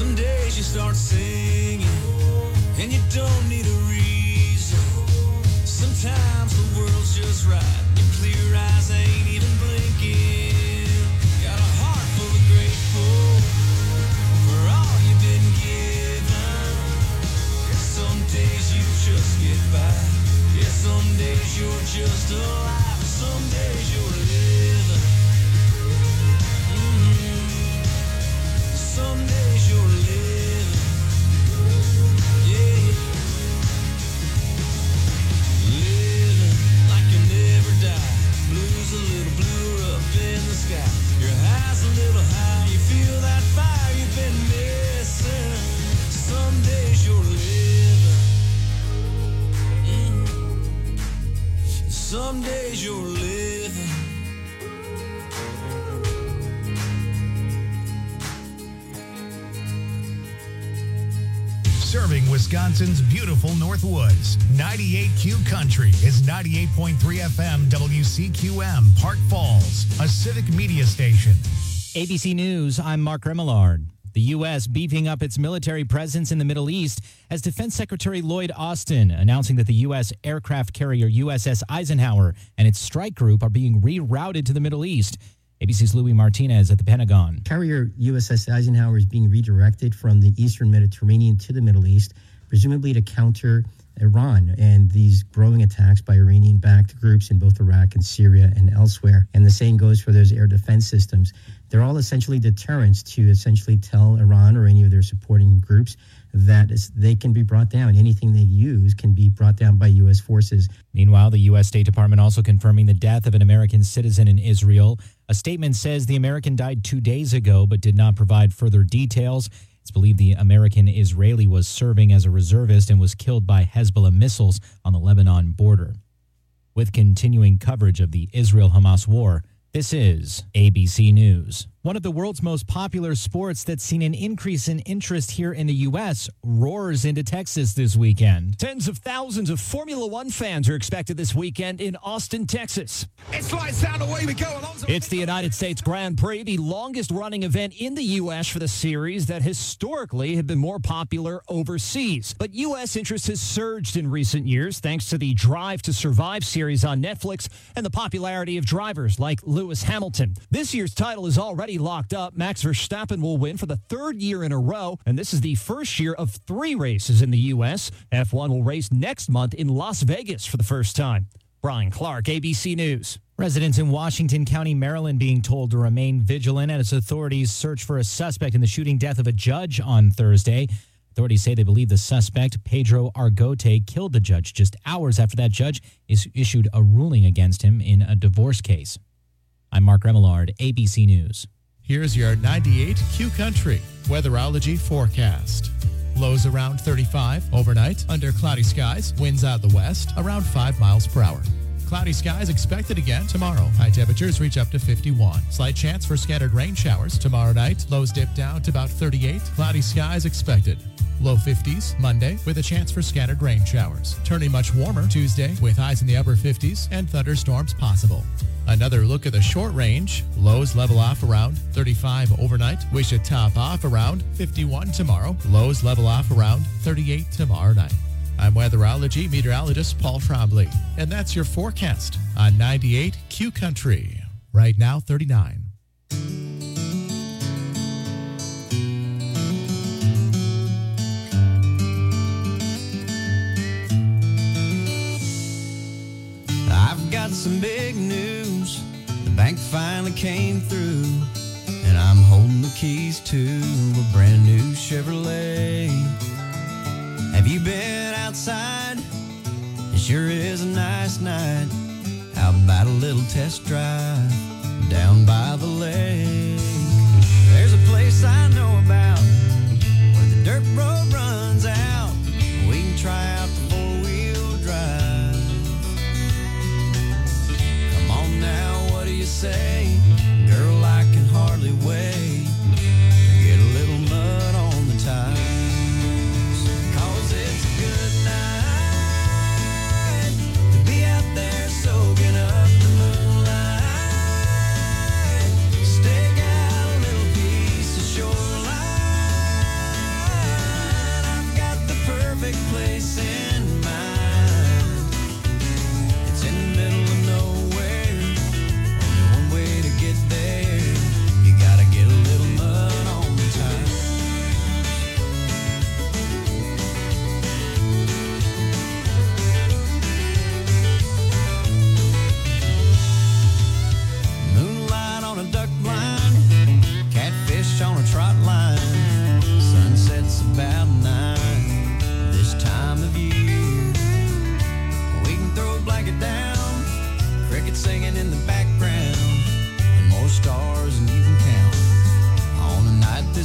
Some days you start singing, and you don't need a reason. Sometimes the world's just right. Your clear eyes ain't even blinking. Got a heart full of grateful for all you've been given. Yeah, some days you just get by. Yeah, some days you're just alive. Some days you're living. Some days you're living. Yeah. Living like you never die. Blues a little bluer up in the sky. Your high's a little high. You feel that fire you've been missing. Some days you're living. Some days you're living. Serving Wisconsin's beautiful Northwoods. 98Q Country is 98.3 FM WCQM, Park Falls, a civic media station. ABC News, I'm Mark Remillard. The U.S. beefing up its military presence in the Middle East as Defense Secretary Lloyd Austin announcing that the U.S. aircraft carrier USS Eisenhower and its strike group are being rerouted to the Middle East. ABC's Louis Martinez at the Pentagon. Carrier USS Eisenhower is being redirected from the eastern Mediterranean to the Middle East, presumably to counter Iran and these growing attacks by Iranian-backed groups in both Iraq and Syria and elsewhere. And the same goes for those air defense systems. They're all essentially deterrents to essentially tell Iran or any of their supporting groups that they can be brought down. Anything they use can be brought down by U.S. forces. Meanwhile, the U.S. State Department also confirming the death of an American citizen in Israel. A statement says the American died 2 days ago, but did not provide further details. It's believed the American Israeli was serving as a reservist and was killed by Hezbollah missiles on the Lebanon border. With continuing coverage of the Israel-Hamas war, this is ABC News. One of the world's most popular sports that's seen an increase in interest here in the U.S. roars into Texas this weekend. Tens of thousands of Formula One fans are expected this weekend in Austin, Texas. It's lights out, away we go. It's the United States Grand Prix, the longest-running event in the U.S. for the series that historically had been more popular overseas. But U.S. interest has surged in recent years thanks to the Drive to Survive series on Netflix and the popularity of drivers like Lewis Hamilton. This year's title is already locked up. Max Verstappen will win for the third year in a row, and this is the first year of 3 races in the U.S. F1 will race next month in Las Vegas for the first time. Brian Clark, ABC News. Residents in Washington County, Maryland, being told to remain vigilant as authorities search for a suspect in the shooting death of a judge on Thursday. Authorities say they believe the suspect, Pedro Argote, killed the judge just hours after that judge issued a ruling against him in a divorce case. I'm Mark Remillard, ABC News. Here's your 98Q Country weatherology forecast. Lows around 35 overnight, under cloudy skies, winds out the west, around 5 miles per hour. Cloudy skies expected again tomorrow. High temperatures reach up to 51. Slight chance for scattered rain showers. Tomorrow night, lows dip down to about 38. Cloudy skies expected. Low 50s Monday with a chance for scattered rain showers. Turning much warmer Tuesday with highs in the upper 50s and thunderstorms possible. Another look at the short range. Lows level off around 35 overnight. We should top off around 51 tomorrow. Lows level off around 38 tomorrow night. I'm weatherology meteorologist Paul Trombley, and that's your forecast on 98Q Country. Right now, 39. I've got some big news. The bank finally came through, and I'm holding the keys to a brand new Chevrolet. Have you been outside? It sure is a nice night. How about a little test drive down by the lake? There's a place I know about where the dirt road runs out. We can try out the four-wheel drive. Come on now, what do you say? Girl, I can hardly wait to get a little mud on the tires. Soaking up the moonlight, stake out a little piece of shoreline.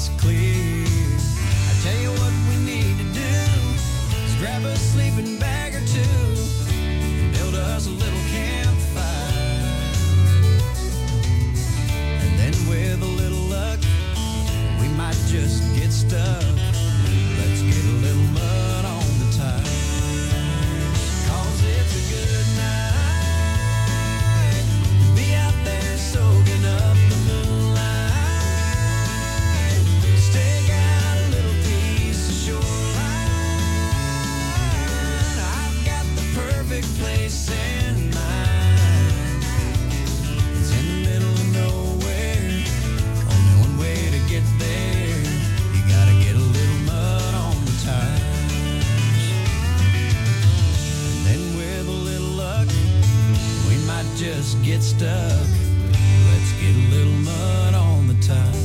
it's clear. I tell you what we need to do is grab a sleeping bag or two and build us a little campfire. And then with a little luck, we might just get stuck. Let's get a little mud on the tires, 'cause it's a good night to be out there soaking up the moonlight. Stake out a little piece of shoreline. I've got the perfect place in mind. It's in the middle of nowhere. Only one way to get there. You gotta get a little mud on the tires. And then with a little luck, we might just get stuck. Let's get a little mud on the tires.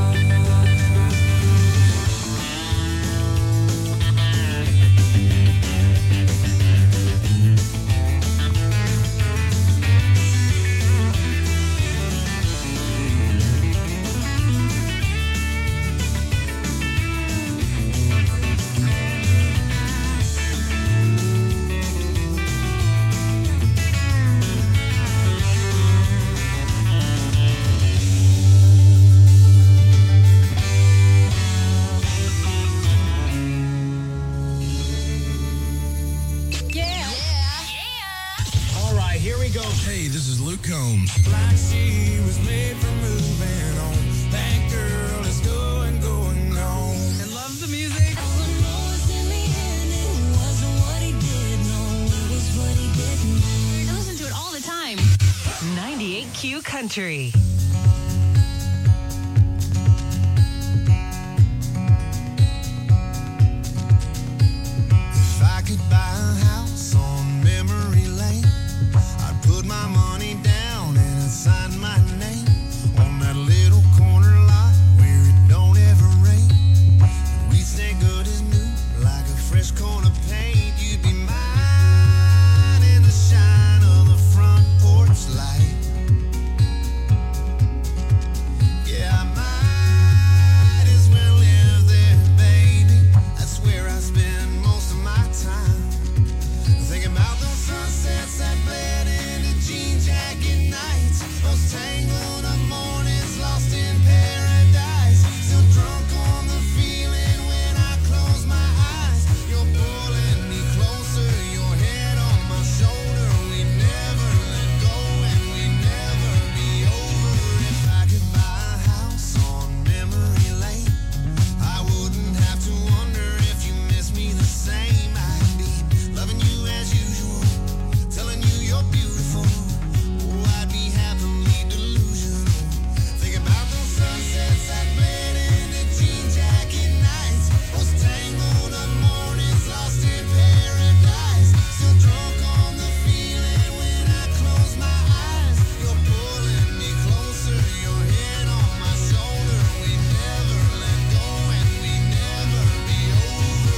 All right, here we go. Hey, this is Luke Combs. Like she was made for moving on. That girl is going on. And loves the music. I listen to it all the time. 98Q Country. If I could buy a house on memory lane, I'd put my money down and I'd sign my name on that little corner lot where it don't ever rain. And we'd stay good as new, like a fresh coat of paint. You'd be mine in the shine of the front porch light. Yeah, I might as well live there, baby. That's where I spend most of my time. Thinking about those sunsets that bled into jean jacket nights, those tangled up mornings lost in paradise. Still drunk on the feeling when I close my eyes. You're pulling me closer, your head on my shoulder. We never let go and we never be over. If I could buy a house on memory lane, I wouldn't have to wonder if you miss me the same. I'd be loving you as usual, telling you you're beautiful. Oh, I'd be happily delusional. Think about those sunsets that bled into jean jacket nights, those tangled up mornings lost in paradise. Still drunk on the feeling when I close my eyes. You're pulling me closer, your head on my shoulder. We never let go and we never be over.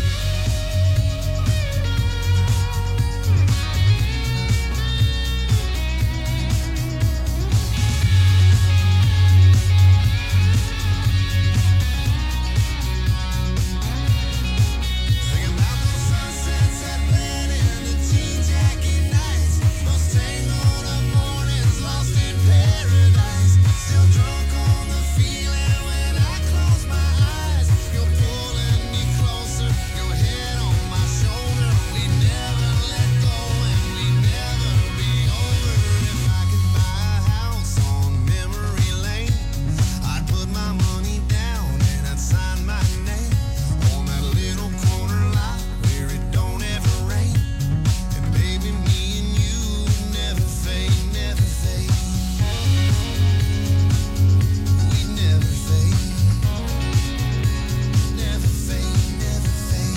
Thinking about those sunsets that bled into jean jacket nights, those tangled up mornings lost in paradise. Still drunk on the feeling when I close my eyes. You're pulling me closer, your head on my shoulder. We never let go and we never be over. If I could buy a house on memory lane, I'd put my money down and I'd sign my name on that little corner lot where it don't ever rain. And baby, me and you never fade, never fade. We never fade, never fade, never fade.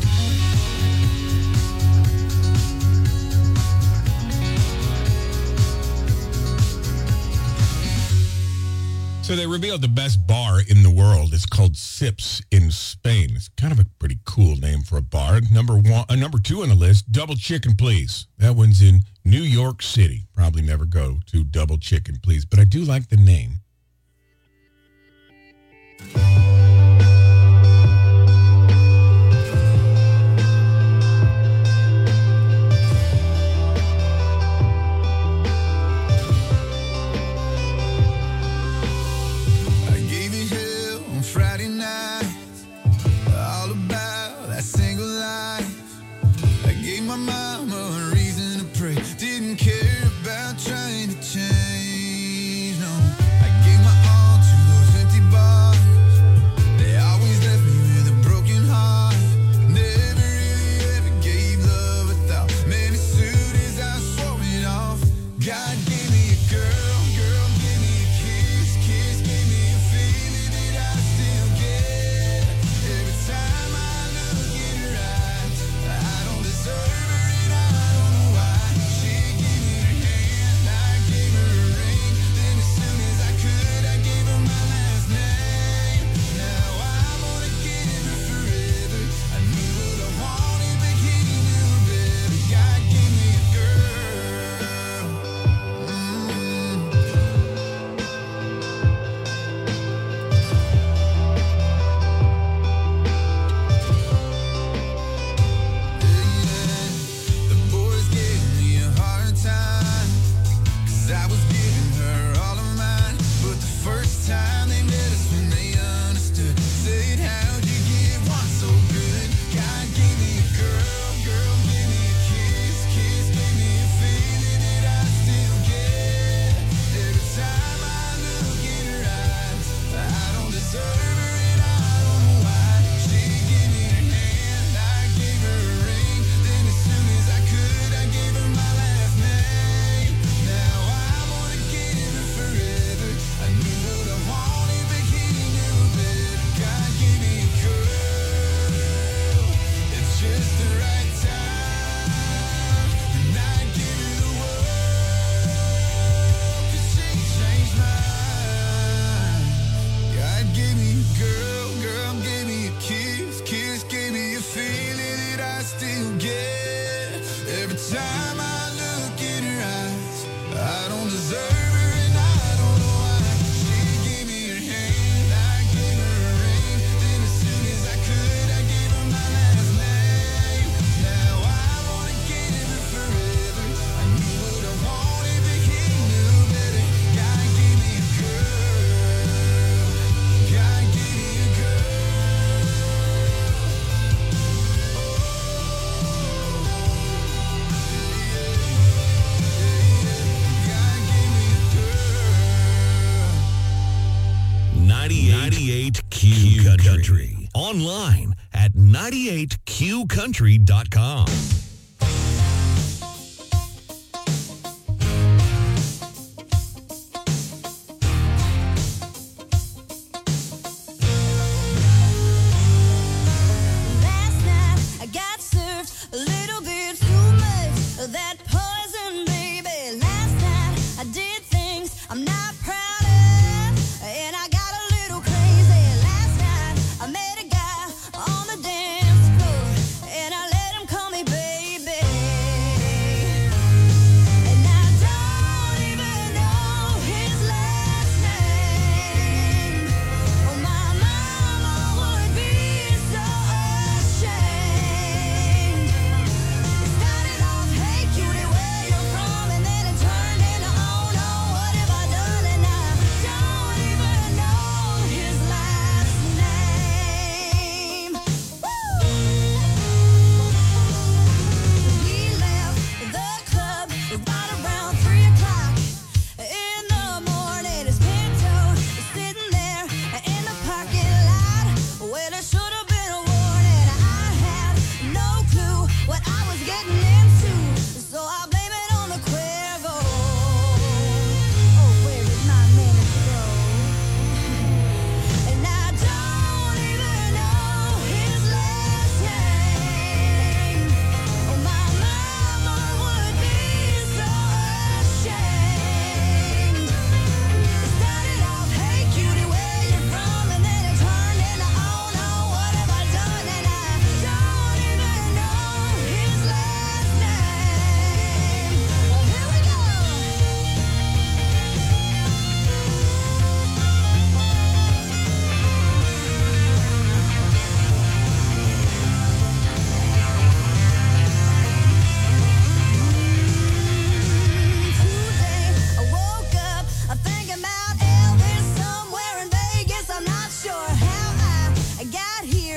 So they revealed the best bar in the world. It's called Sips in Spain. It's kind of a pretty cool name for a bar. Number two on the list, Double Chicken Please. That one's in New York City. Probably never go to Double Chicken Please, but I do like the name. I gave you hell on Friday night, all about that single life. I gave my mama a reason to pray, didn't care about trying to change, no. I gave my all to those empty bars, they always left me with a broken heart. Never really ever gave love a thought, man, as soon as I swore it off. God gave me a girl, girl gave me a kiss, kiss gave me a feeling that I still get. Every time I look in her eyes, I don't deserve her and I don't know why. She gave me her hand, I gave her a ring, then as soon as I could, I gave her my last name. Now I wanna give her forever. I knew what I wanted, but he knew better. God gave me a girl. The boys gave me a hard time, 'cause I was giving her all of mine. But the first time they met us when they understood, said, how'd you give one so good? God gave me a girl, girl gave me a kiss, kiss gave me a feeling that I still get. Every time I look in her eyes, I don't deserve her and I don't know why. She gave me her hand, I gave her a ring, then as soon as I could, I gave her my last name. Now I wanna give her forever. I knew what I wanted, but he knew better. God gave me a girl, it's just the right time, and I give her the world, 'cause she changed mine. God gave me a girl, girl gave me a kiss, kiss gave me a feeling that I still get. Every time I look in her eyes, I don't deserve her and I don't know why. She gave me her hand, I gave her a ring, then as soon as I could, I gave her my last name. Now I wanna give her forever. I knew what I wanted, but he knew better. God gave me a girl, God gave me a girl. God gave me a girl. 98Q Country. Online at 98QCountry.com. Last night I got served a little bit too much of that poison, baby. Last night I did things I'm not proud of, and I got a little crazy. Last night I met a guy on the dance floor, and I let him call me baby.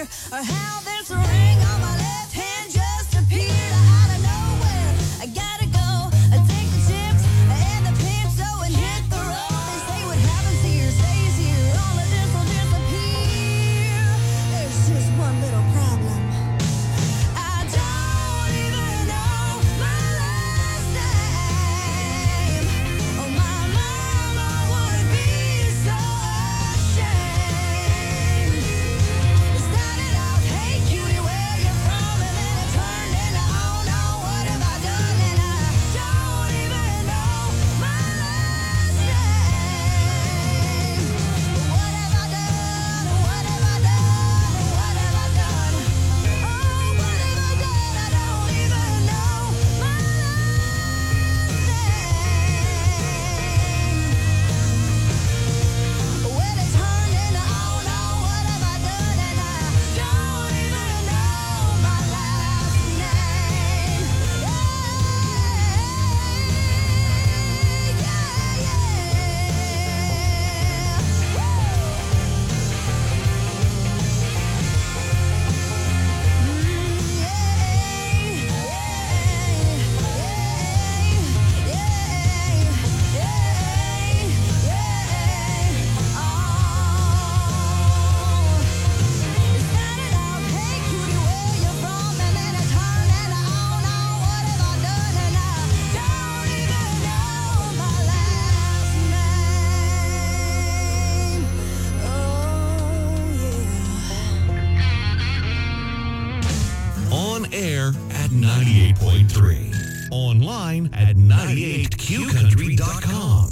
near, or how this ring on my left hand just appeared out of nowhere. I gotta go, I take the chips and the pinto and hit the road. They say what happens here stays here, all of this will disappear. There's just one little problem. I don't even know my last name. Oh, my mama would be so ashamed. It started out, hey cutie, where you from? And then it turned into, oh no, what have I done? And I don't even know my last name. What have I done? What have I done? What have I done? Oh, what have I done? I don't even know my last name. Well, it turned into, oh no, what have I done? And I don't even know my last name. On air at 98.3. Online at 98qcountry.com.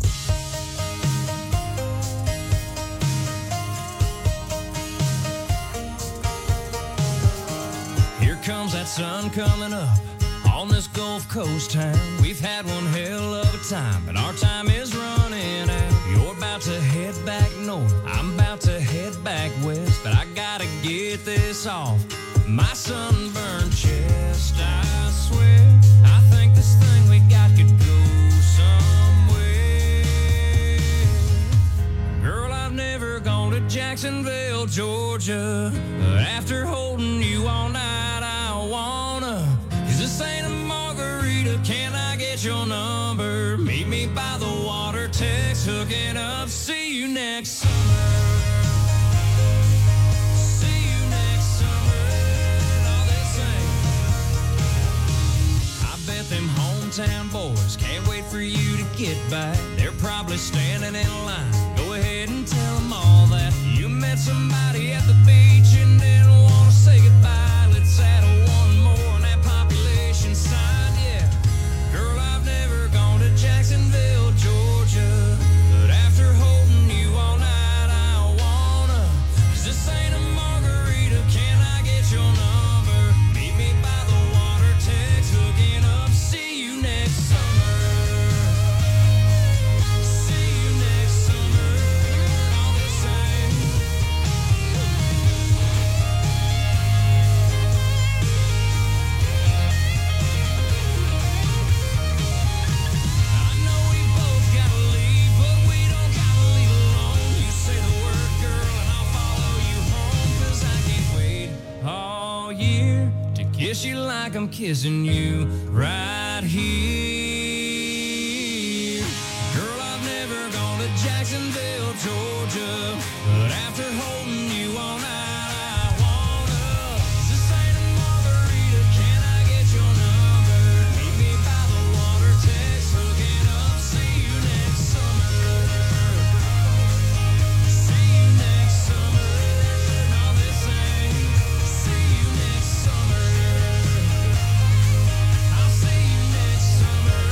Here comes that sun coming up on this Gulf Coast town. We've had one hell of a time, but our time is running out. You're about to head back north, I'm about to head back west, but I gotta get this off my sunburned chest. I swear, I think this thing we got could go somewhere. Girl, I've never gone to Jacksonville, Georgia, but after holding you all night, I wanna. Is this ain't a margarita? Can I get your number? Meet me by the water, text, hooking up. See you next summer. See you next summer. And all they say. I bet them hometown boys can't wait for you to get back. They're probably standing in line. Go ahead and tell them all that you met somebody at the beach and didn't want to say goodbye. Let's add one more on that population sign, yeah. Girl, I've never gone to Jacksonville, Georgia, but after holding you all night, I wanna. 'Cause this ain't a margarita, can I get your number? Meet me by the water, text, hooking up. See you next summer. See you next summer. All the same. I know we both gotta leave, but we don't gotta leave alone. You say the word, girl, and I'll follow you home. 'Cause I can't wait all year to kiss you like I'm kissing you right here. Girl, I've never gone to Jacksonville, Georgia, but after holding you all night, I wanna. 'Cause this ain't a margarita, can I get your number? Meet me by the water, text, hooking up. See you next summer. See you next summer. And all they say. See you next summer. I'll see you next summer.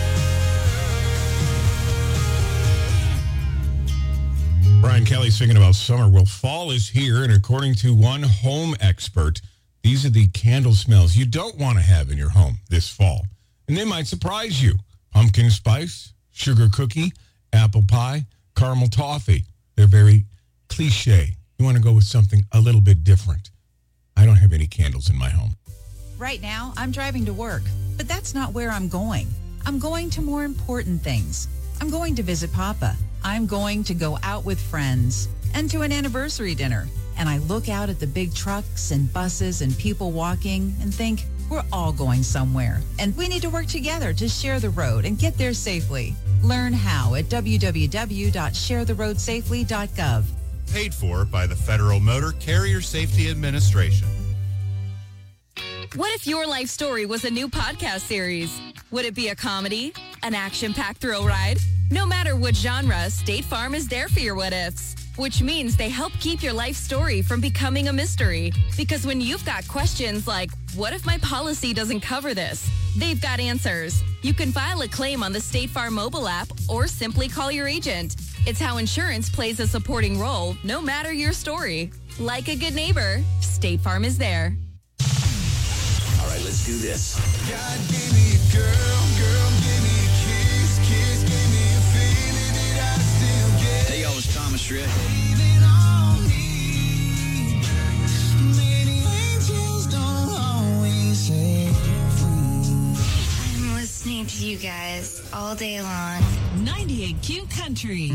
Brian Kelly singing about summer. Well, fall is here, and according to one home expert, these are the candle smells you don't want to have in your home this fall. And they might surprise you. Pumpkin spice, sugar cookie, apple pie, caramel toffee. They're very cliche. You want to go with something a little bit different. I don't have any candles in my home. Right now, I'm driving to work, but that's not where I'm going. I'm going to more important things. I'm going to visit Papa. I'm going to go out with friends and to an anniversary dinner. and I look out at the big trucks and buses and people walking and think, we're all going somewhere, and we need to work together to share the road and get there safely. Learn how at www.sharetheroadsafely.gov. Paid for by the Federal Motor Carrier Safety Administration. What if your life story was a new podcast series? Would it be a comedy? An action-packed thrill ride? No matter what genre, State Farm is there for your what-ifs. Which means they help keep your life story from becoming a mystery. Because when you've got questions like, what if my policy doesn't cover this? They've got answers. You can file a claim on the State Farm mobile app or simply call your agent. It's how insurance plays a supporting role, no matter your story. Like a good neighbor, State Farm is there. All right, let's do this. God gave me a girl, girl gave me a kiss, kiss gave me a feeling that I still get. Hey, y'all, it's Thomas Rhett. Leaning on me. Many angels don't always have wings. I'm listening to you guys all day long. 98Q Country.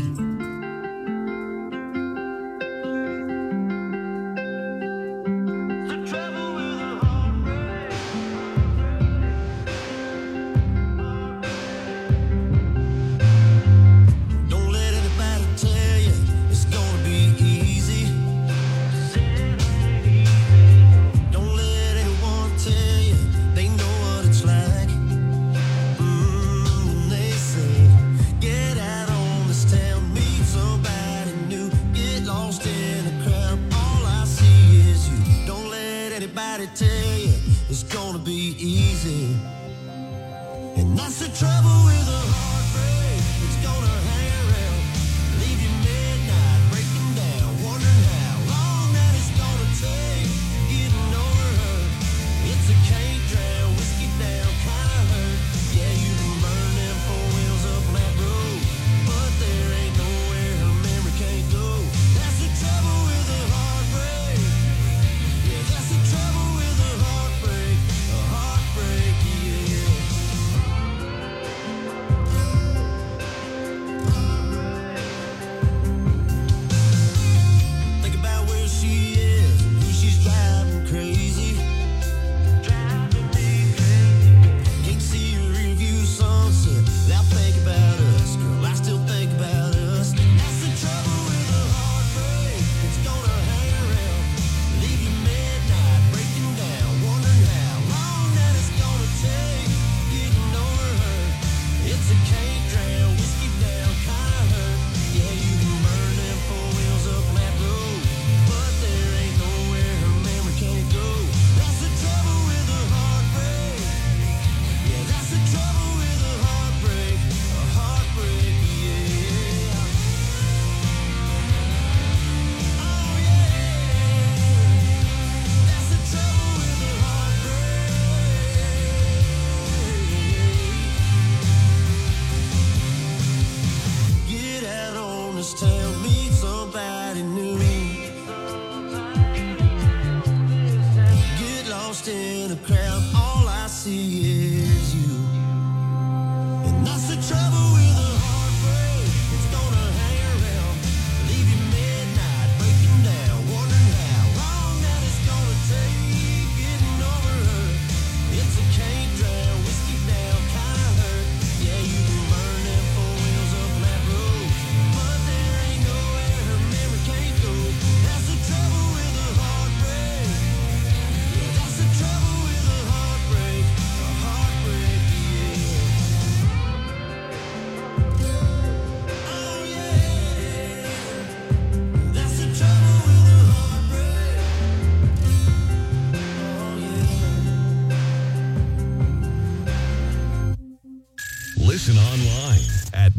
Listen online at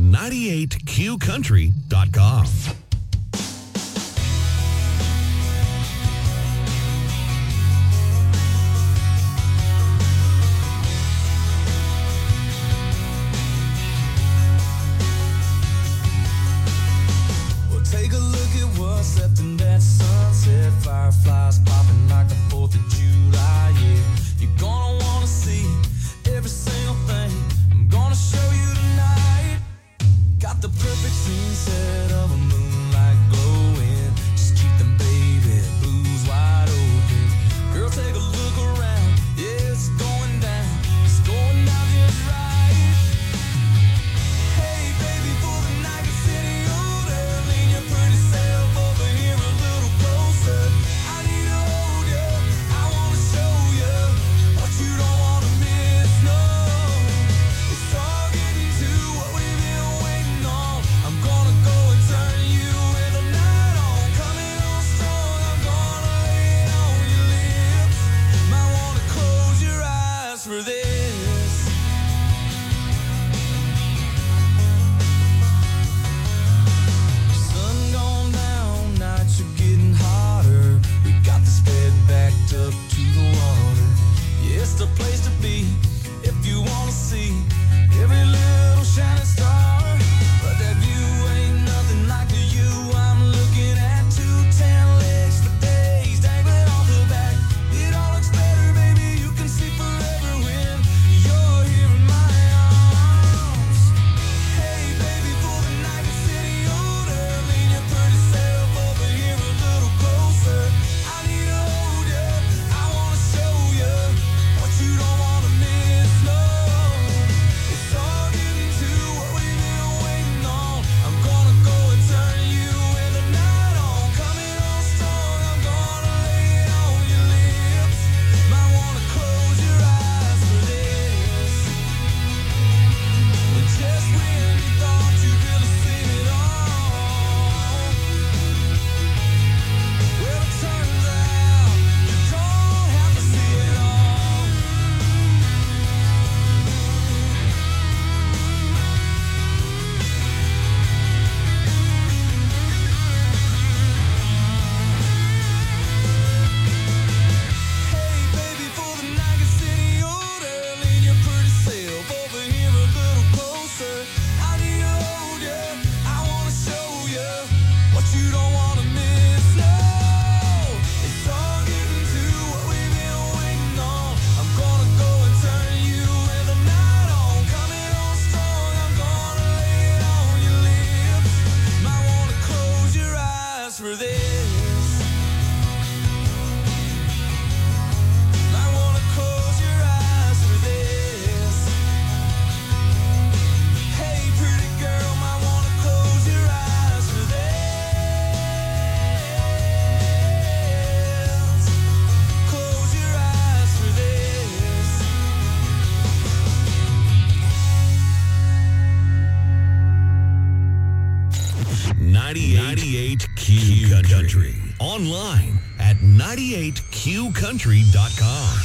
98qcountry.com. Well, take a look at what's left in that sunset. Fireflies popping like the 4th of July, yeah. You're gonna wanna see every single thing I'm gonna show you tonight. Got the perfect scene set of a moon see every little shining star. But that view ain't nothing like the you I'm looking at. 210 legs for days, dangling off the back. It all looks better, baby, you can see forever when you're here in my arms. Hey, baby, for the night, it's city older. Lean your pretty self over here a little closer. I need to hold you, I wanna show you what you don't wanna miss, no. It's all getting to what we've been waiting on. I'm gonna go and turn you in the night on. Coming on strong, I'm gonna lay it on your lips. Might wanna close your eyes for this. But just when you thought you really seen it all, well, it turns out you don't have to see it all. Hey, baby, for the night gets city older. Lean your pretty self over here a little closer. I need to hold you, I wanna show you what you don't wanna miss, no. It's all getting to what we've been waiting on. I'm gonna go and turn you in the night on. Coming on strong, I'm gonna lay it on your lips. Might wanna close your eyes for this. Might wanna close your eyes for this. Hey, pretty girl, might wanna close your eyes for this. Close your eyes for this. 98 Q Country. Online at 98QCountry.com.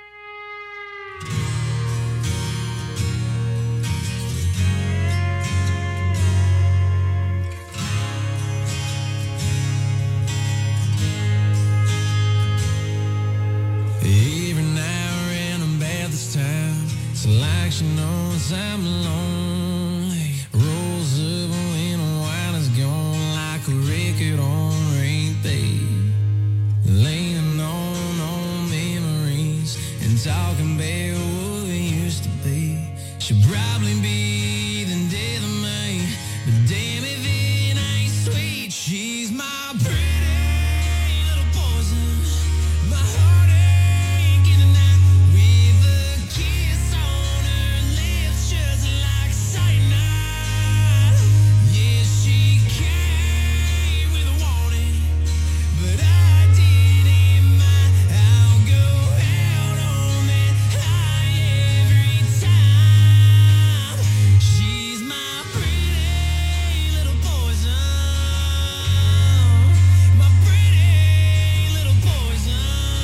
Every now and then I'm bad this time. So like she knows I'm lonely. Rolls up when the wine is gone like a record on repeat. Laying on memories and talking about what we used to be. She'll probably be the death of me, but damn if it ain't sweet. She's my pretty little poison, my heartache in the night with a kiss on her lips just like cyanide. Yeah, she came with a warning, but I didn't mind. I'll go out on that high every time. She's my pretty little poison, my pretty little poison.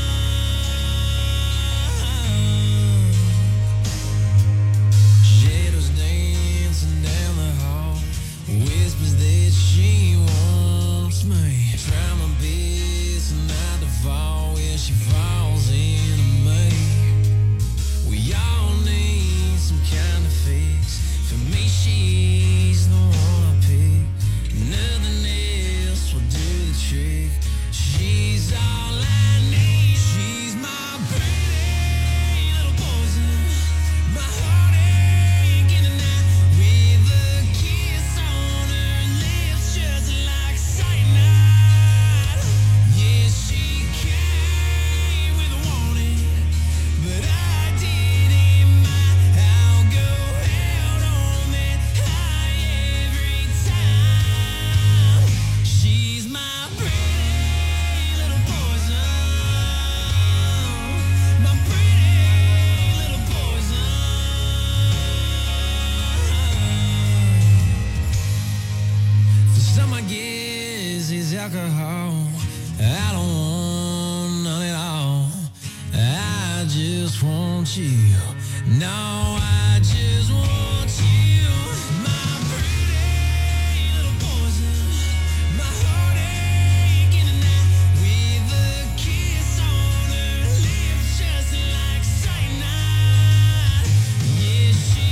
Shadows dancing down the hall, whispers that she wants me. Try my best not to fall where she falls into me. We all need some kind of fix. For me, she's the one I pick. Nothing else will do the trick. She's all I need. She's my pretty little poison, my heartache in the night with a kiss on her lips just like cyanide. Yeah, she came with a warning, but I didn't mind. I'll go out on that high every time. She's my pretty little poison, my pretty little poison. For some, I guess it's alcohol. I don't want none at all. I just want you. No, I just want you. My pretty little poison, my heartache in the night with a kiss on her lips just like cyanide. Yeah, she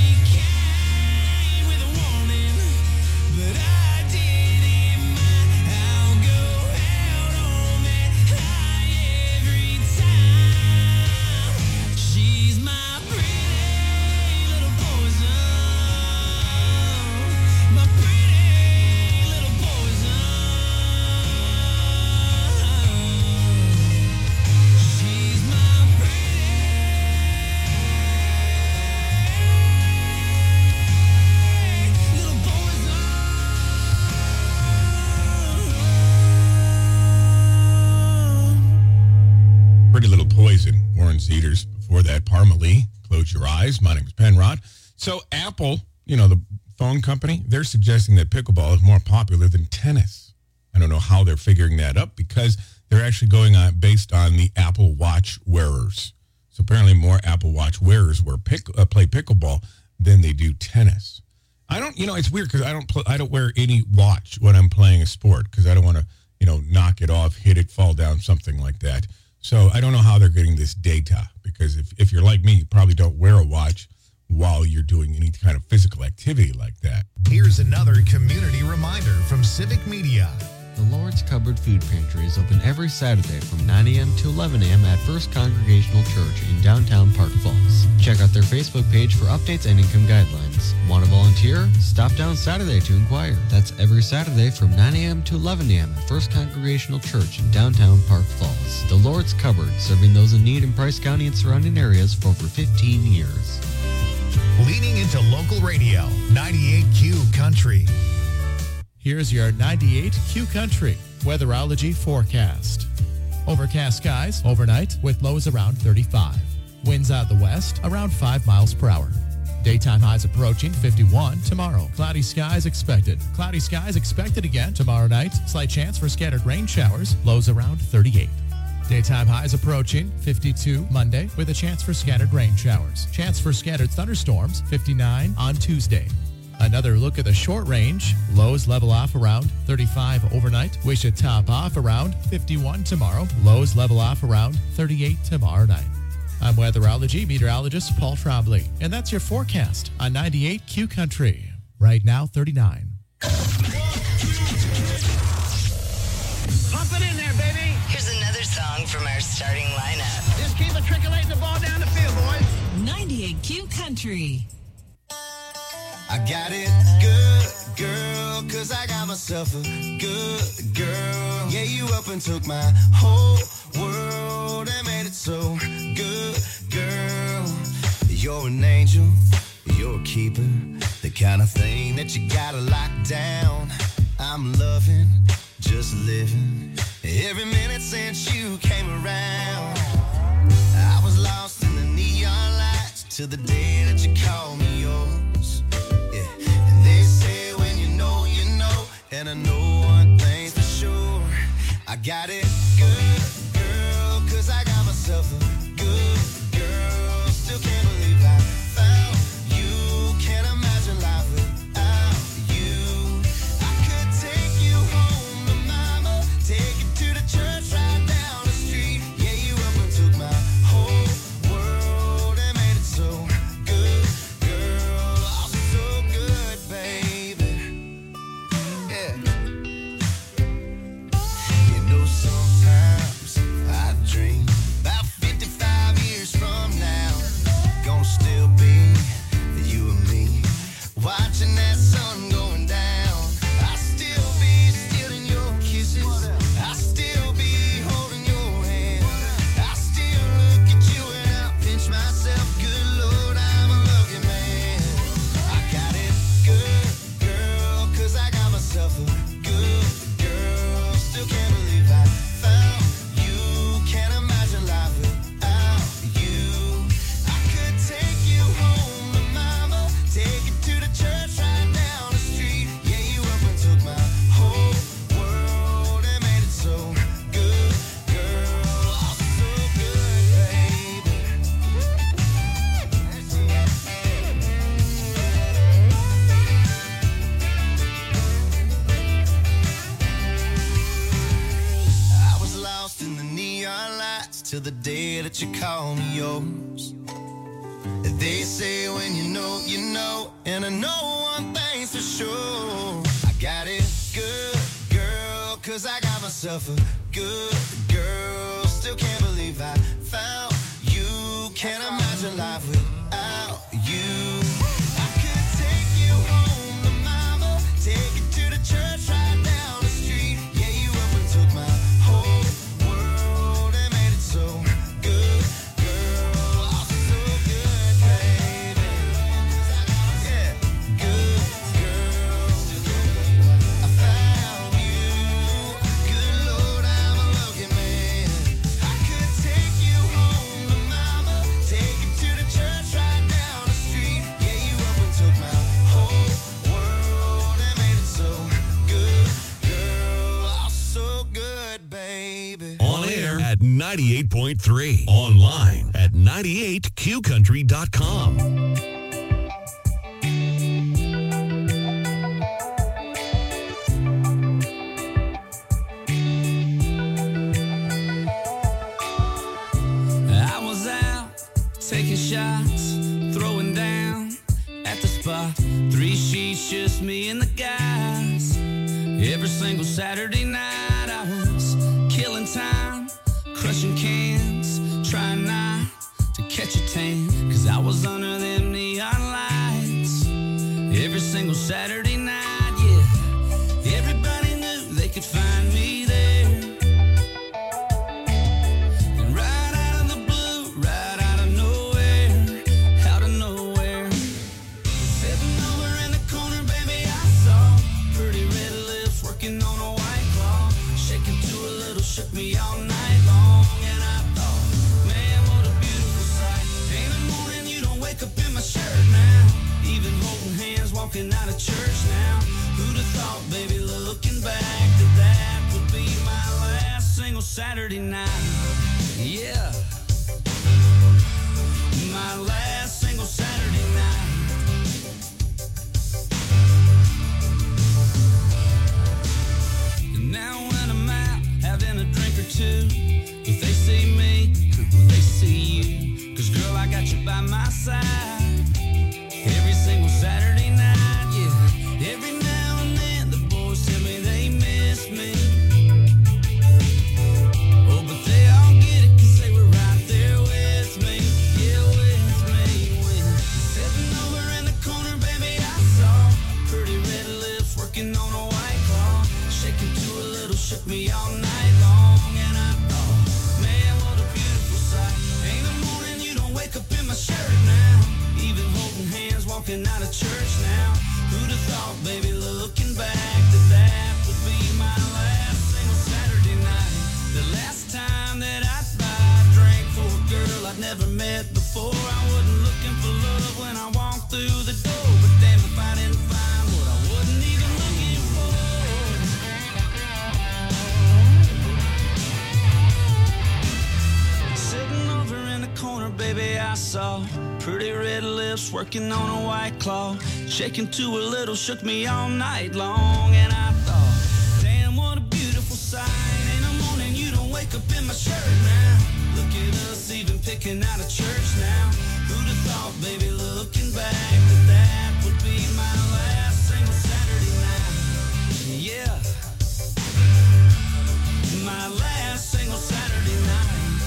Pretty Little Poison, Warren Zeders. Before that, Parmalee, Close Your Eyes. My name is Penrod. So Apple, the phone company, they're suggesting that pickleball is more popular than tennis. I don't know how they're figuring that up because they're actually going on based on the Apple Watch wearers. So apparently more Apple Watch wearers play pickleball than they do tennis. I don't, it's weird because I don't wear any watch when I'm playing a sport because I don't want to, knock it off, hit it, fall down, something like that. So I don't know how they're getting this data because if you're like me, you probably don't wear a watch while you're doing any kind of physical activity like that. Here's another community reminder from Civic Media. The Lord's Cupboard Food Pantry is open every Saturday from 9 a.m. to 11 a.m. at First Congregational Church in downtown Park Falls. Check out their Facebook page for updates and income guidelines. Want to volunteer? Stop down Saturday to inquire. That's every Saturday from 9 a.m. to 11 a.m. at First Congregational Church in downtown Park Falls. The Lord's Cupboard, serving those in need in Price County and surrounding areas for over 15 years. Leaning into local radio, 98Q Country. Here's your 98Q Country weatherology forecast. Overcast skies overnight with lows around 35. Winds out the west around 5 miles per hour. Daytime highs approaching 51 tomorrow. Cloudy skies expected. Cloudy skies expected again tomorrow night. Slight chance for scattered rain showers. Lows around 38. Daytime highs approaching 52 Monday with a chance for scattered rain showers. Chance for scattered thunderstorms 59 on Tuesday. Another look at the short range. Lows level off around 35 overnight. We should top off around 51 tomorrow. Lows level off around 38 tomorrow night. I'm weatherology meteorologist Paul Trombley, and that's your forecast on 98Q Country. Right now, 39. Pump it in there, baby. Here's another song from our starting lineup. Just keep matriculating the ball down the field, boys. 98Q Country. I got it good, girl, 'cause I got myself a good girl. Yeah, you up and took my whole world and made it so good, girl. You're an angel, you're a keeper, the kind of thing that you gotta lock down. I'm loving, just living, every minute since you came around. I was lost in the neon lights till the day that you called me yours. They say when you know, and I know one thing's for sure. I got it good, girl, 'cause I got myself a good girl. Still can't believe I found you. Can't imagine life without you. I could take you home to mama, take you to the church right down the street. Yeah, you up and took my whole world and made it so good, girl. Oh, so good, baby. Yeah. You know, sometimes I dream about 55 years from now, gonna still be you and me, watching that sun going down. I still be stealing your kisses, I still be holding your hand, I still look at you and I pinch myself. Good Lord, I'm a lucky man. I got it good, girl, 'cause I got myself a good girl. Still can't believe I found you. Can't imagine life without you. I could take you home to mama, take you to the church right down the street. Yeah, you up and took my whole world and made it so good, girl. Oh, so good, baby. I was lost in the neon lights till the day that you called me yours. They say when you know, and I know one thing's for sure. I got it good, girl, 'cause I got myself a good girl. Still can't believe I found you. Can't imagine life without you. I could take you home to mama, take you to the church right down the street. Yeah, you up and took my whole world and made it so good, girl. Oh, so good, baby. Yeah, good girl. I found you. Good Lord, I'm a lucky man. I could 98.3. Online at 98qcountry.com. I was out taking shots, throwing down at the spot. 3 sheets, just me and the guys. Every single Saturday night I was killing time, crushing cans, trying not to catch a tan, 'cause I was under them neon lights. Every single Saturday night, yeah. Everybody knew they could find me there. And right out of the blue, right out of nowhere, out of nowhere. Sitting over in the corner, baby, I saw pretty red lips working on a white claw. Shaking to a little, shook me all night long. And I thought, man, what a beautiful sight. Ain't a morning you don't wake up in my shirt now. Even holding hands, walking out of church now. Who'd have thought, baby, looking back, that that would be my last single Saturday night. Yeah. My last single Saturday night. And now when I'm out having a drink or two, if they see me, will they see you? 'Cause girl, I got you by my side. Every single Saturday night, yeah. Every now and then the boys tell me they miss me. Oh, but they all get it 'cause they were right there with me. Yeah, with me. When sitting over in the corner, baby, I saw pretty red lips working on a white claw. Shaking to a little, shook me all night long. And I thought, man, what a beautiful sight. Ain't a morning you don't wake up in my shirt now. Even holding hands, walking out of church now. Who'd have thought, baby, looking back, that that would be my last single Saturday night. The last time that I drank for a girl I'd never met before. I wasn't looking for love when I walked through the door. But damn if I didn't find what I wasn't even looking for. Sitting over in the corner, baby, I saw pretty red lips working on a white claw. Shaking to a little, shook me all night long. And I thought, damn, what a beautiful sight. In the morning you don't wake up in my shirt now. Look at us even picking out of church now. Who'd have thought, baby, looking back, that that would be my last single Saturday night. Yeah. My last single Saturday night.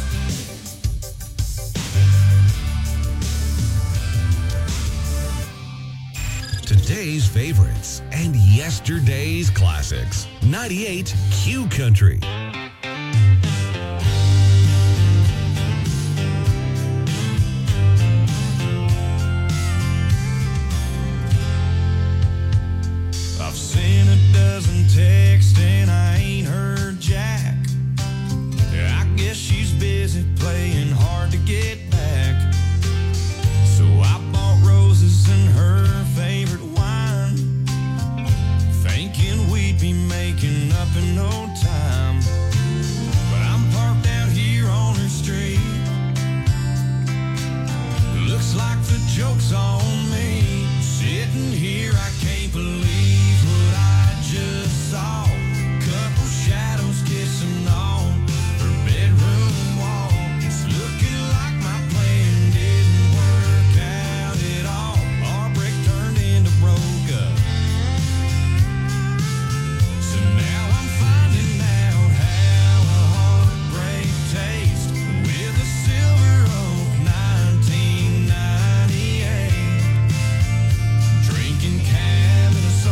Today's favorites and yesterday's classics. 98 Q Country. I've seen a dozen texts and I ain't heard Jack. I guess she's busy playing hard to get back. So I bought roses and her favorite wine, thinking we'd be making up in no time. But I'm parked out here on her street. Looks like the joke's on me. Sitting here, I can't believe what I just saw. Couple shadows kissing on her bedroom wall. It's looking like my plan didn't work out at all. Heartbreak turned into broke up. So now I'm finding out how a heartbreak tastes with a Silver Oak 1998. Drinking cab in a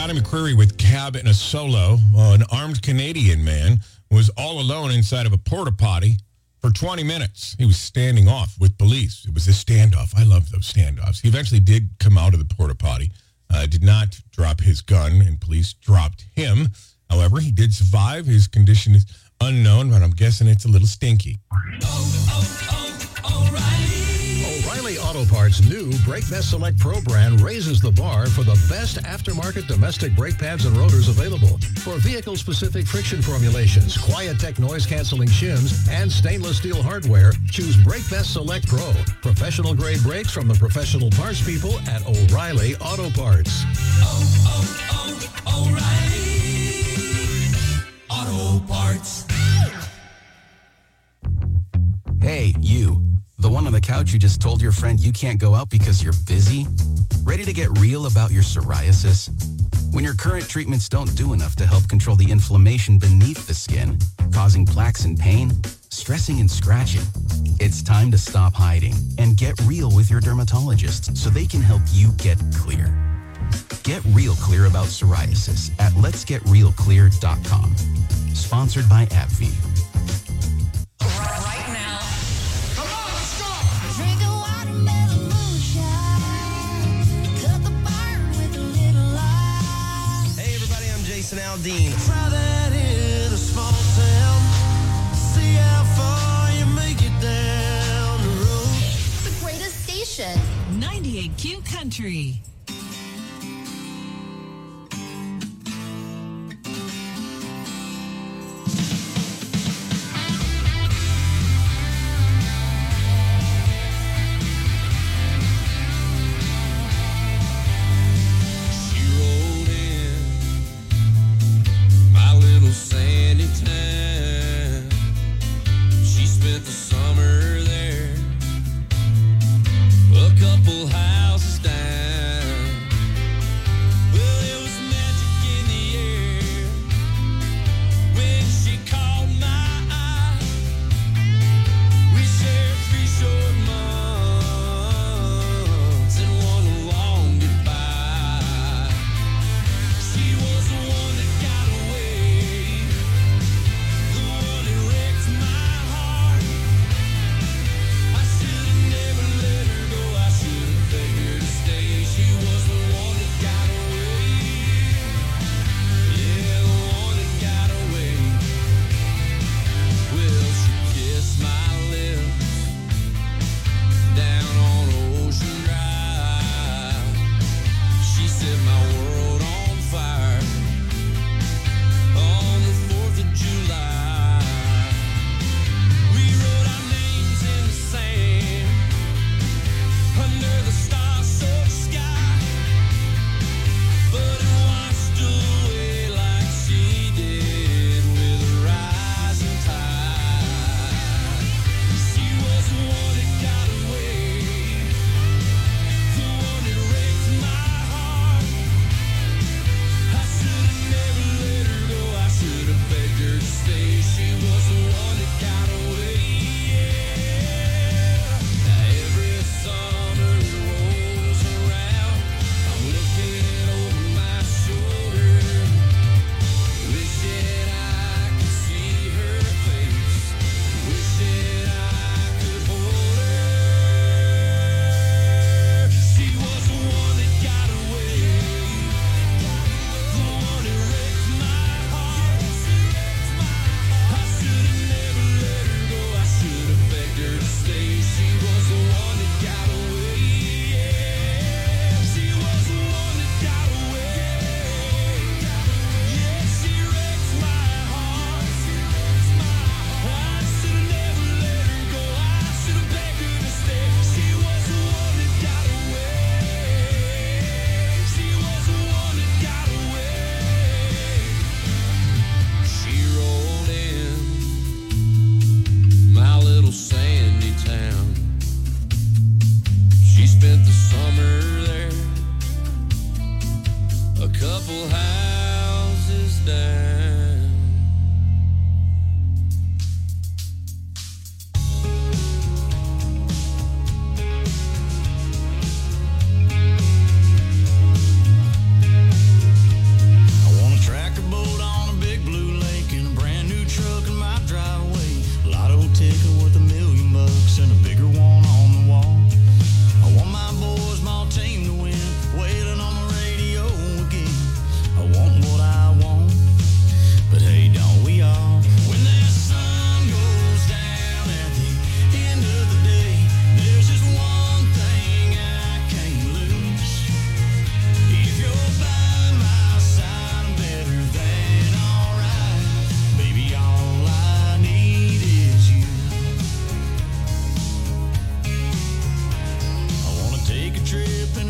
Scotty McCreery with Cab in a Solo. An armed Canadian man was all alone inside of a porta potty for 20 minutes. He was standing off with police. It was a standoff. I love those standoffs. He eventually did come out of the porta potty, did not drop his gun, and police dropped him. However, he did survive. His condition is unknown, but I'm guessing it's a little stinky. O'Reilly Auto Parts' new Brake Best Select Pro brand raises the bar for the best aftermarket domestic brake pads and rotors available. For vehicle-specific friction formulations, Quiet-Tech noise-canceling shims, and stainless steel hardware, choose Brake Best Select Pro. Professional-grade brakes from the professional parts people at O'Reilly Auto Parts. O'Reilly Auto Parts. Hey, you. The one on the couch who just told your friend you can't go out because you're busy? Ready to get real about your psoriasis? When your current treatments don't do enough to help control the inflammation beneath the skin, causing plaques and pain, stressing and scratching, it's time to stop hiding and get real with your dermatologist so they can help you get clear. Get real clear about psoriasis at letsgetrealclear.com. Sponsored by AbbVie. Right now. Drink a watermelon moonshine. Cut the burn with a little lime. Hey everybody, I'm Jason Aldean. Try that in a small town. See how far you make it down the road. The greatest station. 98Q Country. Sandy town. She spent the summer there, a couple houses down.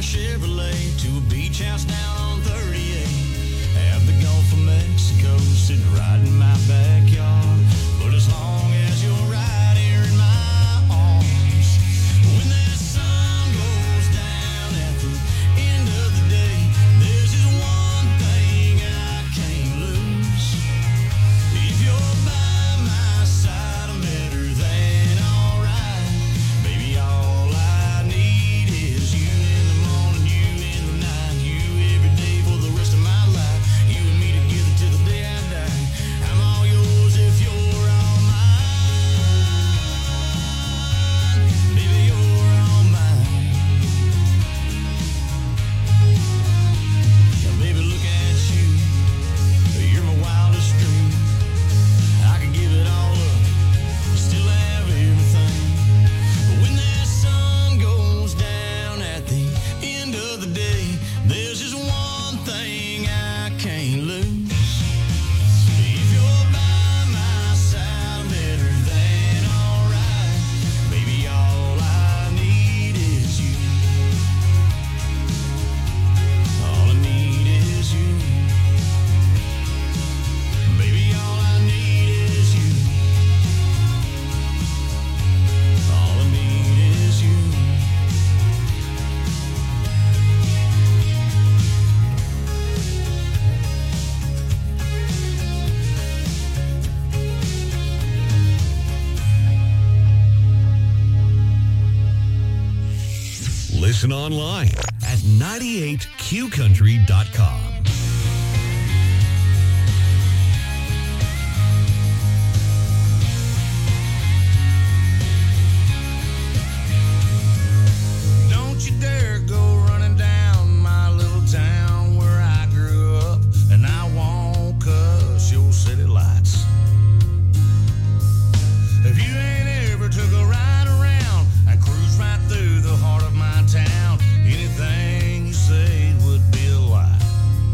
Chevrolet to a beach house down on 38. Have the Gulf of Mexico sitting right in my backyard. But as long as you're right here in my arms, when that sun goes down at the end of the day, there's just one thing I can't lose. If you're by my side, I'm better than alright. Baby, all I need is you in the morning, you in the night, you every day for the rest of my life. You and me together till the day I die. I'm all yours if you're all mine. Baby, you're all mine. Now, baby, look at you. You're my wildest dream. I could give it all up, still have everything. But when that sun goes down at the end of the day, there's just one thing I can't lose. If you're by my side, I'm better than alright. Baby, all I need is you. All I need is you. Baby, all I need is you. All I need is you. Listen online at 98qcountry.com. Don't you dare go running down my little town where I grew up, and I won't cuss your city lights. If you ain't ever took a ride around and cruise right through the heart of my town, anything you say would be a lie.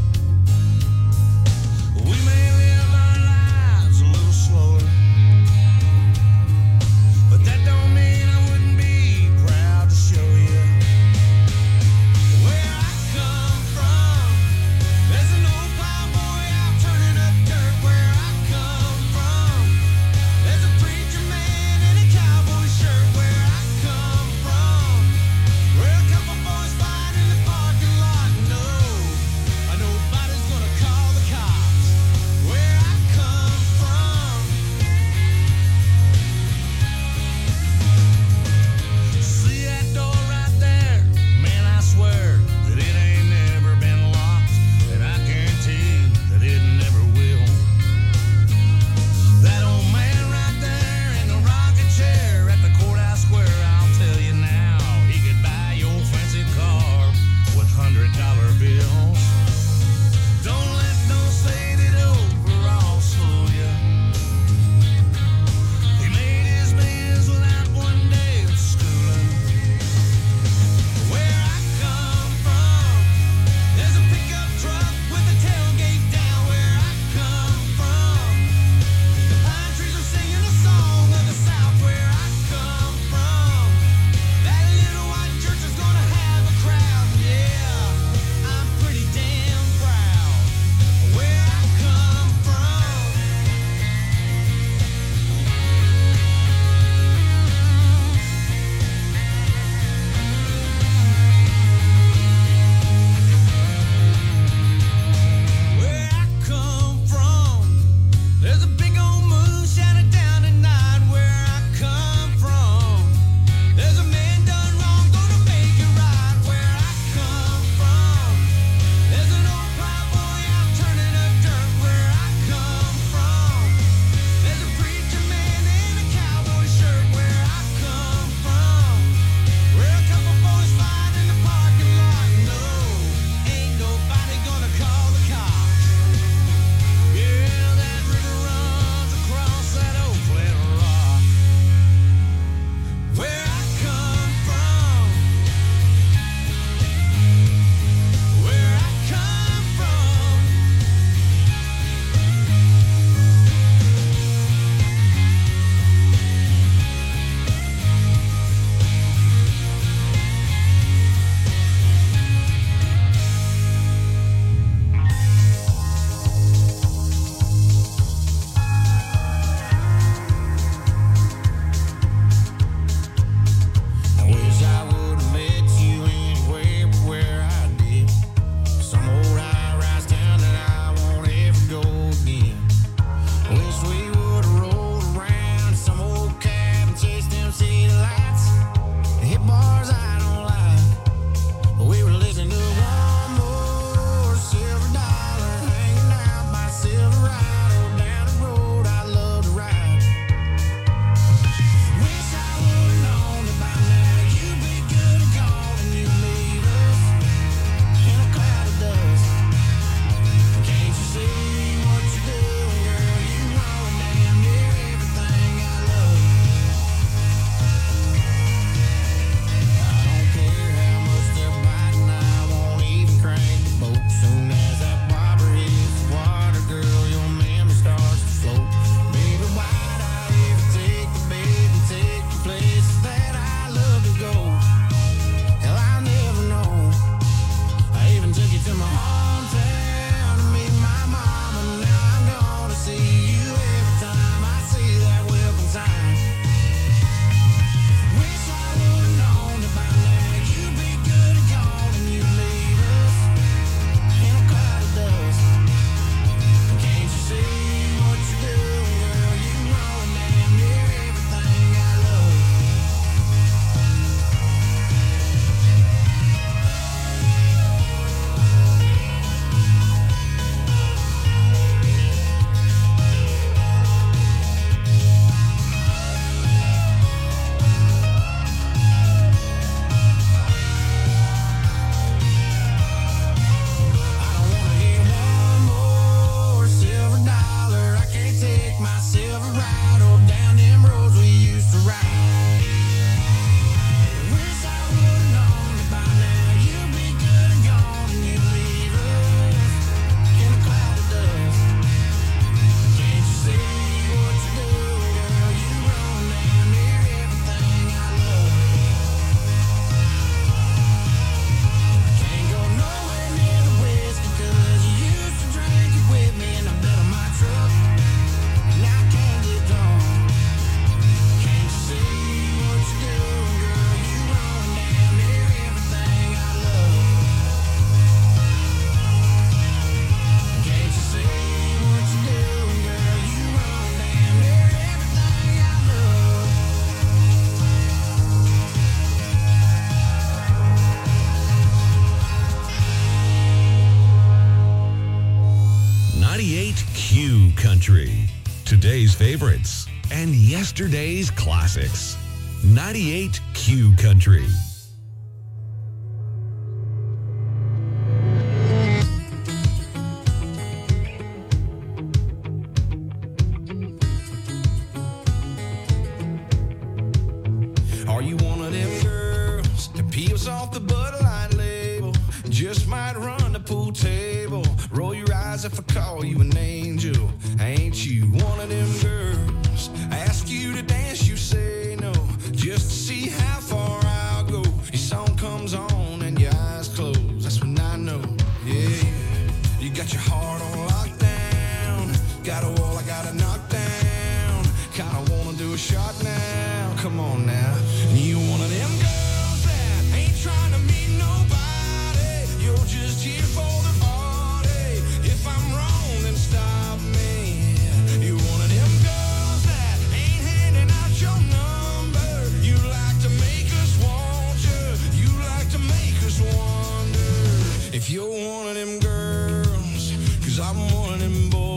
Country. Today's favorites and yesterday's classics. 98 Q Country. Are you one of them girls that peels off the Bud Light label? Just might run the pool table. Roll your eyes if I call you an angel. Ain't you one of them girls? I ask you to dance, you say no. Just to see how far I'll go. Your song comes on and your eyes close. That's when I know, yeah. You got your heart on lockdown. Got a wall I gotta knock down. Kinda wanna do a shot now. Come on now. You one of them girls that ain't trying to meet nobody. You're just here for the party. If I'm wrong, then stop me. You one of them girls that ain't handing out your number. You like to make us want you. You like to make us wonder if you're one of them girls.